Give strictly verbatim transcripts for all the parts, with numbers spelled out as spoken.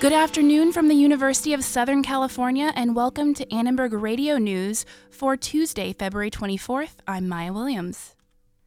Good afternoon from the University of Southern California, and welcome to Annenberg Radio News for Tuesday, February twenty-fourth. I'm Maya Williams.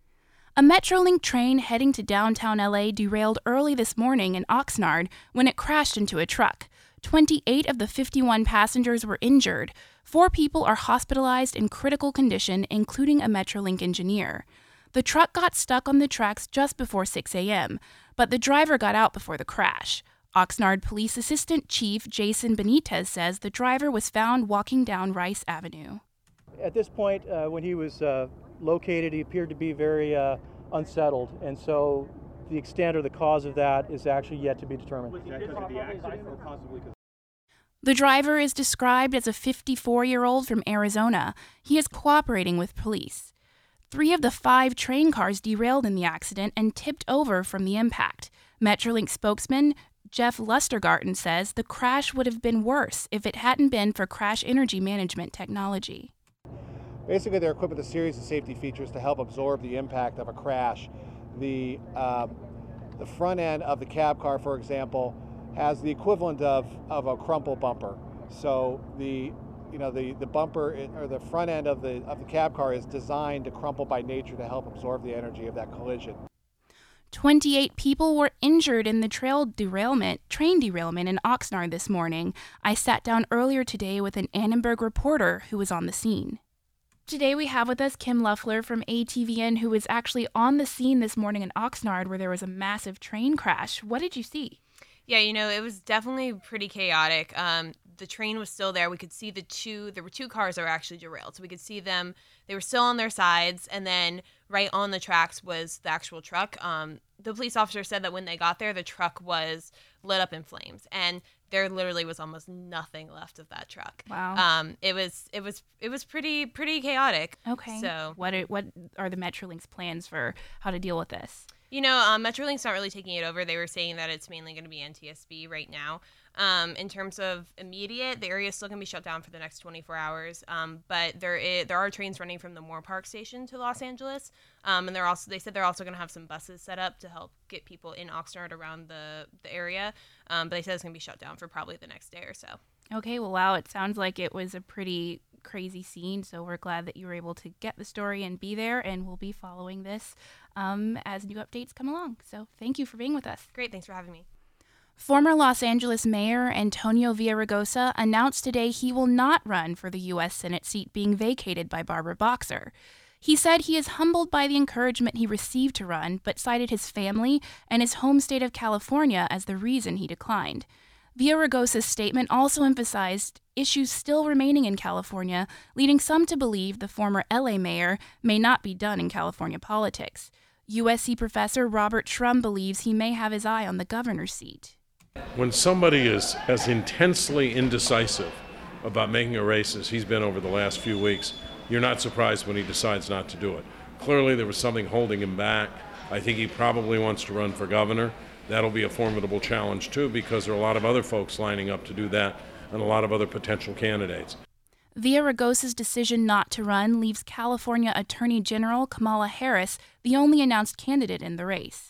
A Metrolink train heading to downtown L A derailed early this morning in Oxnard when it crashed into a truck. twenty-eight of the fifty-one passengers were injured. Four people are hospitalized in critical condition, including a Metrolink engineer. The truck got stuck on the tracks just before six a.m., but the driver got out before the crash. Oxnard Police Assistant Chief Jason Benitez says the driver was found walking down Rice Avenue. At this point, uh, when he was uh, located, he appeared to be very uh, unsettled, and so the extent or the cause of that is actually yet to be determined. Was he because of the accident or possibly because... The driver is described as a fifty-four-year-old from Arizona. He is cooperating with police. Three of the five train cars derailed in the accident and tipped over from the impact. Metrolink spokesman Jeff Lustergarten says the crash would have been worse if it hadn't been for crash energy management technology. Basically, they're equipped with a series of safety features to help absorb the impact of a crash. The, uh, the front end of the cab car, for example, has the equivalent of, of a crumple bumper. So the you know the, the bumper or the front end of the of the cab car is designed to crumple by nature to help absorb the energy of that collision. twenty-eight people were injured in the trail derailment, train derailment in Oxnard this morning. I sat down earlier today with an Annenberg reporter who was on the scene. Today we have with us Kim Luffler from A T V N, who was actually on the scene this morning in Oxnard where there was a massive train crash. What did you see? Yeah, you know, it was definitely pretty chaotic. Um, the train was still there. We could see the two, there were two cars that were actually derailed. So we could see them, they were still on their sides, and then right on the tracks was the actual truck. Um, the police officer said that when they got there, the truck was lit up in flames, and there literally was almost nothing left of that truck. Wow. Um, it was, it was, it was pretty, pretty chaotic. Okay. So what are, what are the Metrolink's plans for how to deal with this? You know, um, Metrolink's not really taking it over. They were saying that it's mainly going to be N T S B right now. Um, in terms of immediate, the area is still going to be shut down for the next twenty-four hours. Um, but there is, there are trains running from the Moore Park station to Los Angeles. Um, and they're also they said they're also going to have some buses set up to help get people in Oxnard around the, the area. Um, but they said it's going to be shut down for probably the next day or so. Okay, well, wow, it sounds like it was a pretty crazy scene, so we're glad that you were able to get the story and be there, and we'll be following this um, as new updates come along. So thank you for being with us. Great, thanks for having me. Former Los Angeles Mayor Antonio Villaraigosa announced today he will not run for the U S Senate seat being vacated by Barbara Boxer. He said he is humbled by the encouragement he received to run, but cited his family and his home state of California as the reason he declined. Villaraigosa's statement also emphasized issues still remaining in California, leading some to believe the former L A mayor may not be done in California politics. U S C professor Robert Shrum believes he may have his eye on the governor's seat. When somebody is as intensely indecisive about making a race as he's been over the last few weeks, you're not surprised when he decides not to do it. Clearly there was something holding him back. I think he probably wants to run for governor. That'll be a formidable challenge, too, because there are a lot of other folks lining up to do that and a lot of other potential candidates. Villaraigosa's decision not to run leaves California Attorney General Kamala Harris the only announced candidate in the race.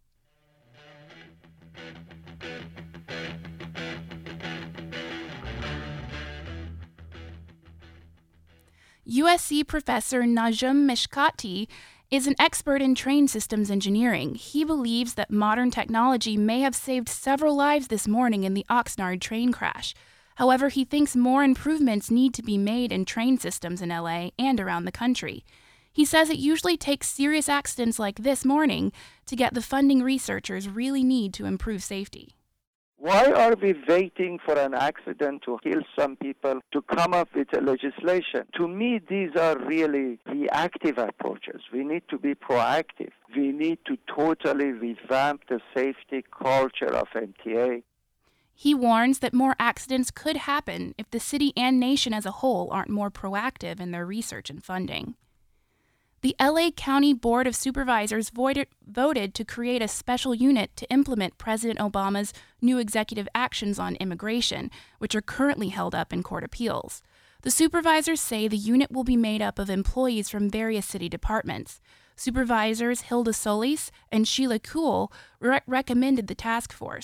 U S C professor Najum Meshkati is an expert in train systems engineering. He believes that modern technology may have saved several lives this morning in the Oxnard train crash. However, he thinks more improvements need to be made in train systems in L A and around the country. He says it usually takes serious accidents like this morning to get the funding researchers really need to improve safety. Why are we waiting for an accident to kill some people to come up with a legislation? To me, these are really reactive approaches. We need to be proactive. We need to totally revamp the safety culture of M T A. He warns that more accidents could happen if the city and nation as a whole aren't more proactive in their research and funding. The L A County Board of Supervisors voided, voted to create a special unit to implement President Obama's new executive actions on immigration, which are currently held up in court appeals. The supervisors say the unit will be made up of employees from various city departments. Supervisors Hilda Solis and Sheila Kuhl re- recommended the task force.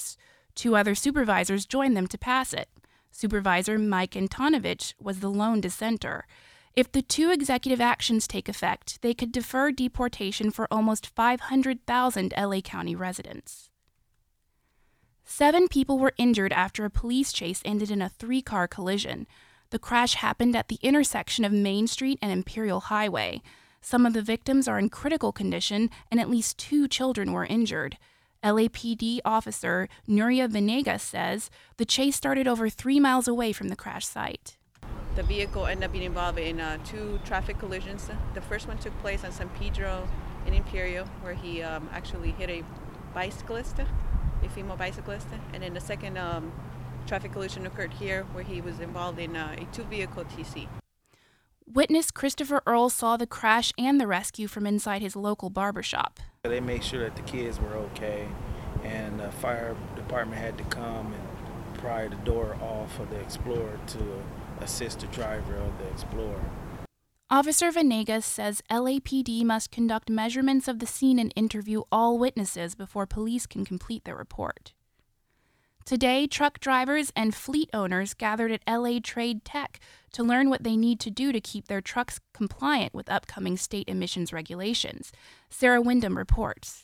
Two other supervisors joined them to pass it. Supervisor Mike Antonovich was the lone dissenter. If the two executive actions take effect, they could defer deportation for almost five hundred thousand L A County residents. Seven people were injured after a police chase ended in a three-car collision. The crash happened at the intersection of Main Street and Imperial Highway. Some of the victims are in critical condition, and at least two children were injured. L A P D officer Nuria Venegas says the chase started over three miles away from the crash site. The vehicle ended up being involved in uh, two traffic collisions. The first one took place on San Pedro in Imperial, where he um, actually hit a bicyclist, a female bicyclist, and then the second um, traffic collision occurred here, where he was involved in uh, a two-vehicle T C. Witness Christopher Earl saw the crash and the rescue from inside his local barbershop. They made sure that the kids were okay, and the fire department had to come and pry the door off of the Explorer to assist the driver of the Explorer. Officer Venegas says L A P D must conduct measurements of the scene and interview all witnesses before police can complete their report. Today, truck drivers and fleet owners gathered at L A Trade Tech to learn what they need to do to keep their trucks compliant with upcoming state emissions regulations. Sarah Wyndham reports.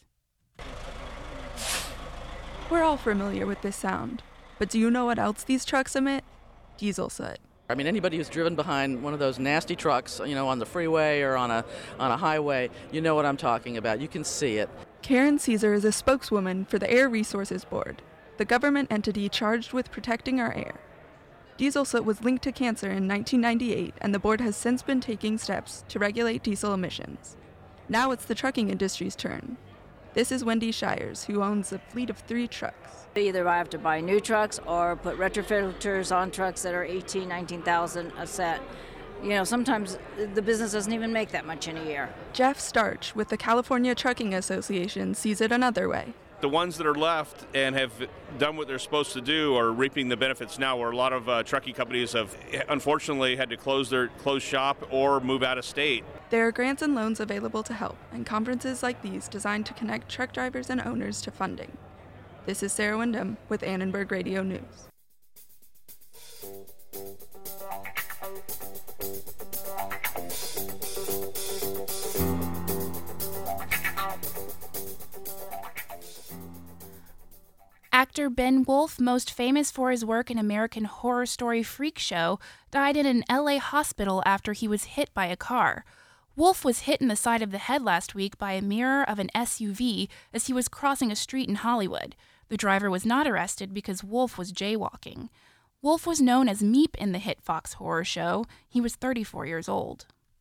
We're all familiar with this sound, but do you know what else these trucks emit? Diesel soot. I mean, anybody who's driven behind one of those nasty trucks, you know, on the freeway or on a on a highway, you know what I'm talking about. You can see it. Karen Caesar is a spokeswoman for the Air Resources Board, the government entity charged with protecting our air. Diesel soot was linked to cancer in nineteen ninety-eight, and the board has since been taking steps to regulate diesel emissions. Now it's the trucking industry's turn. This is Wendy Shires, who owns a fleet of three trucks. Either I have to buy new trucks or put retrofilters on trucks that are eighteen, nineteen thousand a set. You know, sometimes the business doesn't even make that much in a year. Jeff Starch with the California Trucking Association sees it another way. The ones that are left and have done what they're supposed to do are reaping the benefits now, where a lot of uh, trucking companies have unfortunately had to close their close shop or move out of state. There are grants and loans available to help, and conferences like these designed to connect truck drivers and owners to funding. This is Sarah Wyndham with Annenberg Radio News. Actor Ben Wolf, most famous for his work in American Horror Story Freak Show, died in an L A hospital after he was hit by a car. Wolf was hit in the side of the head last week by a mirror of an S U V as he was crossing a street in Hollywood. The driver was not arrested because Wolf was jaywalking. Wolf was known as Meep in the hit Fox horror show. He was thirty-four years old.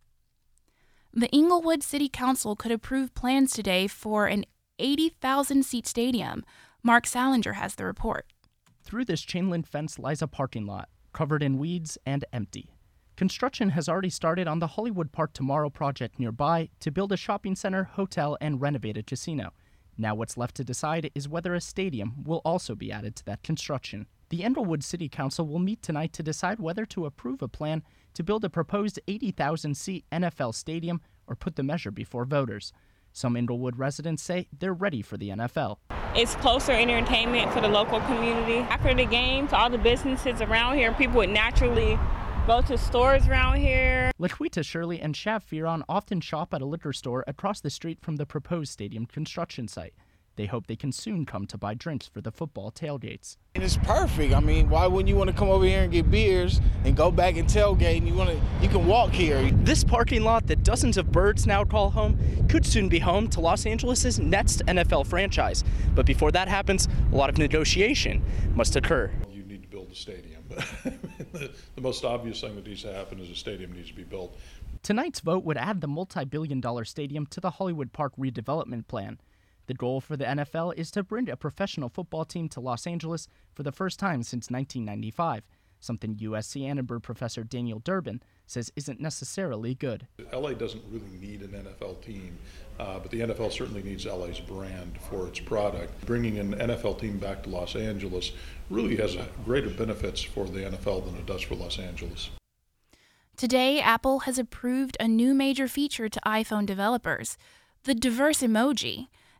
The Inglewood City Council could approve plans today for an eighty thousand seat stadium. Mark Salinger has the report. Through this chain-link fence lies a parking lot, covered in weeds and empty. Construction has already started on the Hollywood Park Tomorrow project nearby to build a shopping center, hotel, and renovate a casino. Now what's left to decide is whether a stadium will also be added to that construction. The Inglewood City Council will meet tonight to decide whether to approve a plan to build a proposed eighty thousand seat N F L stadium or put the measure before voters. Some Inglewood residents say they're ready for the N F L. It's closer entertainment for the local community. After the games, all the businesses around here, people would naturally go to stores around here. Laquita Shirley and Shav Firon often shop at a liquor store across the street from the proposed stadium construction site. They hope they can soon come to buy drinks for the football tailgates. And it's perfect. I mean, why wouldn't you want to come over here and get beers and go back and tailgate and you want to, you can walk here. This parking lot that dozens of birds now call home could soon be home to Los Angeles' next N F L franchise. But before that happens, a lot of negotiation must occur. You need to build a stadium. the, the most obvious thing that needs to happen is a stadium needs to be built. Tonight's vote would add the multi-billion dollar stadium to the Hollywood Park redevelopment plan. The goal for the N F L is to bring a professional football team to Los Angeles for the first time since nineteen ninety-five, something U S C Annenberg professor Daniel Durbin says isn't necessarily good. L A doesn't really need an N F L team, uh, but the N F L certainly needs L A's brand for its product. Bringing an N F L team back to Los Angeles really has a greater benefits for the N F L than it does for Los Angeles. Today, Apple has approved a new major feature to iPhone developers, the diverse emoji.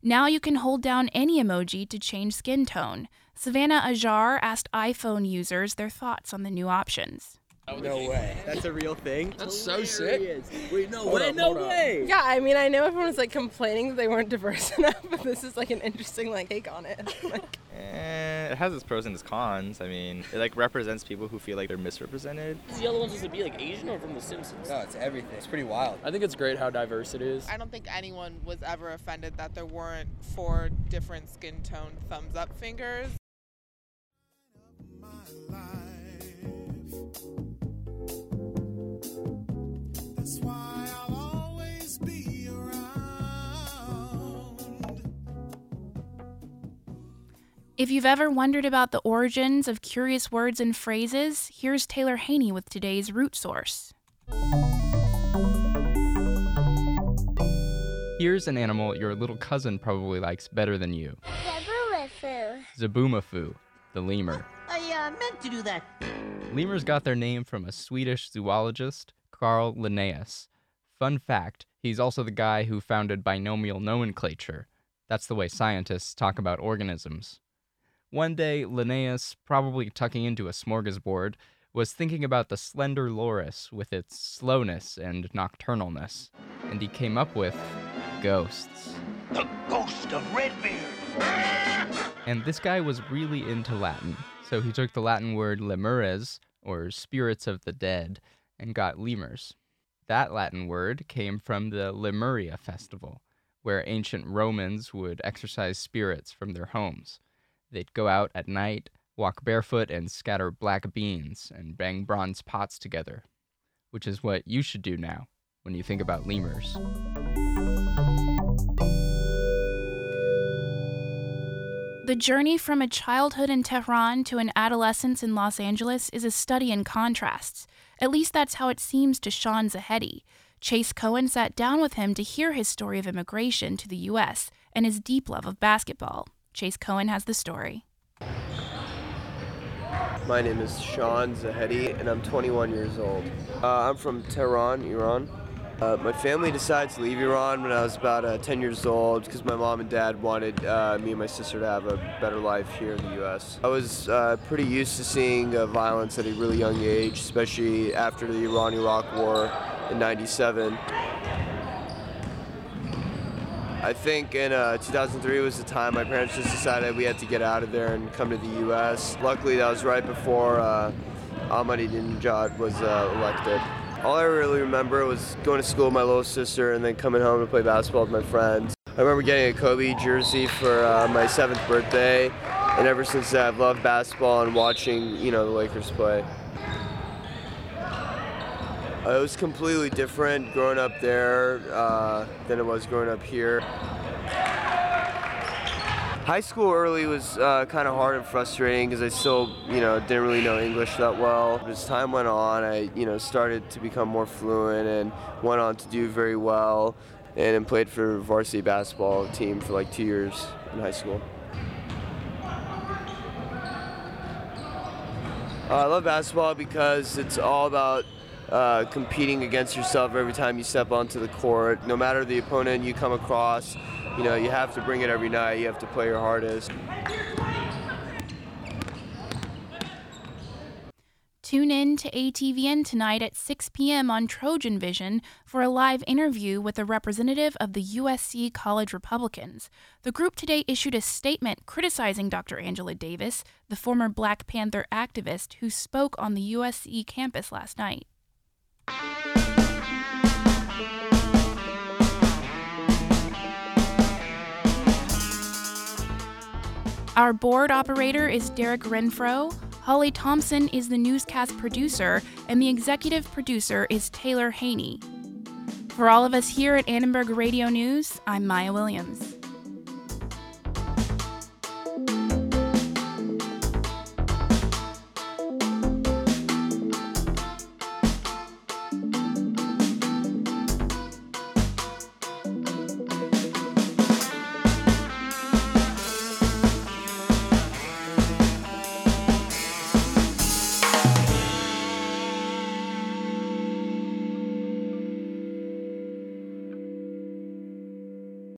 Now you can hold down any emoji to change skin tone. Savannah Ajar asked iPhone users their thoughts on the new options. No way. That's a real thing? That's so sick. Wait, no Hold way, up, no hold up. way. Yeah, I mean, I know everyone was like complaining that they weren't diverse enough, but this is like an interesting like take on it. Like, Eh, it has its pros and its cons. I mean, it like represents people who feel like they're misrepresented. Is the other one supposed to be like Asian or from The Simpsons? No, it's everything. It's pretty wild. I think it's great how diverse it is. I don't think anyone was ever offended that there weren't four different skin tone thumbs up fingers. That's why I'll always be around. If you've ever wondered about the origins of curious words and phrases, here's Taylor Haney with today's root source. Here's an animal your little cousin probably likes better than you. Zaboomafoo. Zaboomafoo, the lemur. I uh, meant to do that. Lemurs got their name from a Swedish zoologist, Carl Linnaeus. Fun fact, he's also the guy who founded binomial nomenclature. That's the way scientists talk about organisms. One day, Linnaeus, probably tucking into a smorgasbord, was thinking about the slender loris with its slowness and nocturnalness, and he came up with ghosts. The ghost of Redbeard. And this guy was really into Latin, so he took the Latin word lemures, or spirits of the dead, and got lemurs. That Latin word came from the Lemuria festival, where ancient Romans would exorcise spirits from their homes. They'd go out at night, walk barefoot, and scatter black beans and bang bronze pots together, which is what you should do now when you think about lemurs. The journey from a childhood in Tehran to an adolescence in Los Angeles is a study in contrasts. At least that's how it seems to Sean Zahedi. Chase Cohen sat down with him to hear his story of immigration to the U S and his deep love of basketball. Chase Cohen has the story. My name is Sean Zahedi, and I'm twenty-one years old. Uh, I'm from Tehran, Iran. Uh, my family decided to leave Iran when I was about uh, ten years old because my mom and dad wanted uh, me and my sister to have a better life here in the U S. I was uh, pretty used to seeing uh, violence at a really young age, especially after the Iran-Iraq War in ninety-seven. I think in uh, two thousand three was the time my parents just decided we had to get out of there and come to the U S. Luckily, that was right before uh, Ahmadinejad was uh, elected. All I really remember was going to school with my little sister and then coming home to play basketball with my friends. I remember getting a Kobe jersey for uh, my seventh birthday, and ever since that, I've loved basketball and watching, you know, the Lakers play. Uh, it was completely different growing up there uh, than it was growing up here. High school early was uh, kind of hard and frustrating because I still, you know, didn't really know English that well. As time went on, I, you know, started to become more fluent and went on to do very well, and then played for varsity basketball team for like two years in high school. Uh, I love basketball because it's all about uh, competing against yourself every time you step onto the court. No matter the opponent you come across, you know, you have to bring it every night. You have to play your hardest. Tune in to A T V N tonight at six p.m. on Trojan Vision for a live interview with a representative of the U S C College Republicans. The group today issued a statement criticizing Doctor Angela Davis, the former Black Panther activist who spoke on the U S C campus last night. Our board operator is Derek Renfro. Holly Thompson is the newscast producer, and the executive producer is Taylor Haney. For all of us here at Annenberg Radio News, I'm Maya Williams.